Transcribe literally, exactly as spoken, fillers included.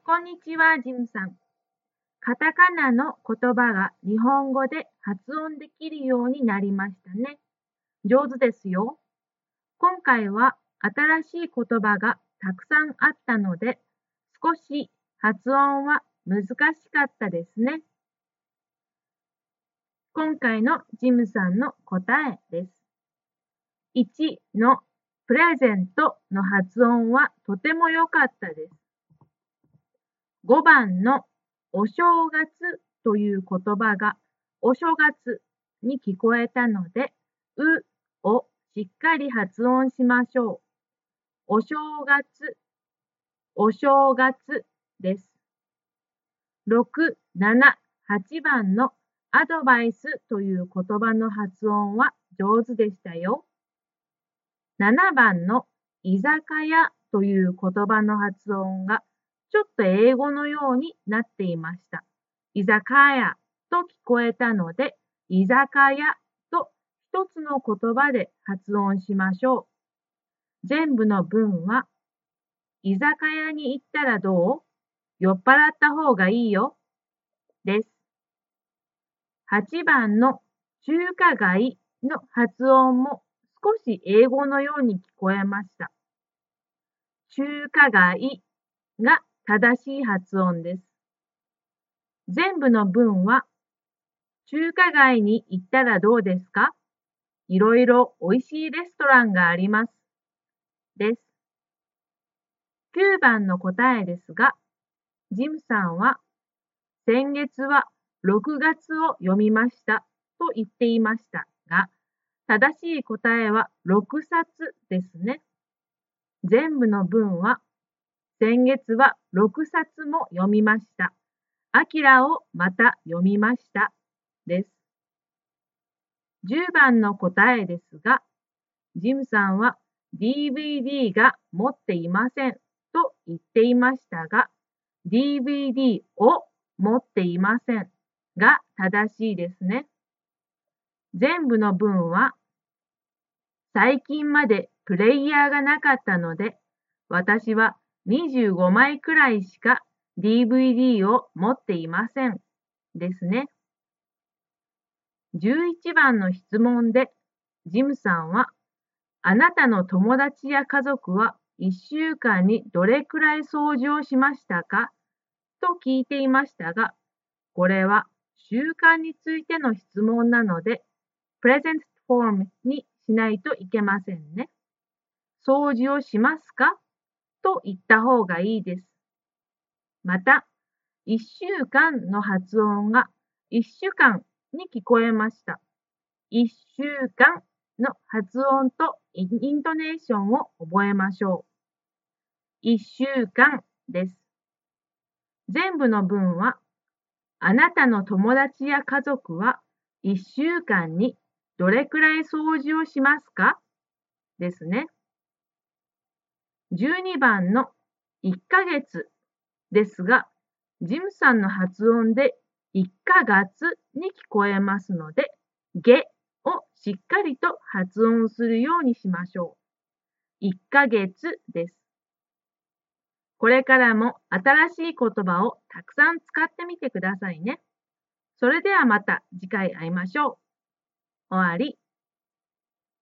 こんにちは、ジムさん。カタカナの言葉が日本語で発音できるようになりましたね。上手ですよ。今回は新しい言葉がたくさんあったので、少し発音は難しかったですね。今回のジムさんの答えです。いちのプレゼントの発音はとても良かったです。ごばんのお正月という言葉がお正月に聞こえたので、うをしっかり発音しましょう。お正月、お正月です。ろく、なな、はちばんのアドバイスという言葉の発音は上手でしたよ。ななばんの居酒屋という言葉の発音がちょっと英語のようになっていました。居酒屋と聞こえたので、居酒屋と一つの言葉で発音しましょう。全部の文は、居酒屋に行ったらどう？酔っ払った方がいいよ。です。はちばんの中華街の発音も少し英語のように聞こえました。中華街が正しい発音です。全部の文は、中華街に行ったらどうですか？いろいろおいしいレストランがあります。です。きゅうばんの答えですが、ジムさんは、先月はろくがつを読みましたと言っていましたが、正しい答えはろくさつですね。全部の文は、先月はろくさつも読みました。アキラをまた読みました。です。じゅうばんの答えですが、ジムさんは ディーブイディー が持っていませんと言っていましたが、ディーブイディー を持っていませんが正しいですね。全部の文は、最近までプレイヤーがなかったので、私はにじゅうごまいくらいしか ディーブイディー を持っていません。ですね。じゅういちばんの質問で、ジムさんは、あなたの友達や家族はいっしゅうかんにどれくらい掃除をしましたかと聞いていましたが、これは習慣についての質問なので、プレゼントフォームにしないといけませんね。掃除をしますかと言った方がいいです。また、いっしゅうかんの発音がいっしゅかんに聞こえました。いっしゅうかんの発音とイントネーションを覚えましょう。いっしゅうかんです。全部の文は、あなたの友達や家族はいっしゅうかんにどれくらい掃除をしますかですね。じゅうにばんのいっかげつですが、ジムさんの発音でいっかがつに聞こえますので、げをしっかりと発音するようにしましょう。いっかげつです。これからも新しい言葉をたくさん使ってみてくださいね。それではまた次回会いましょう。終わり。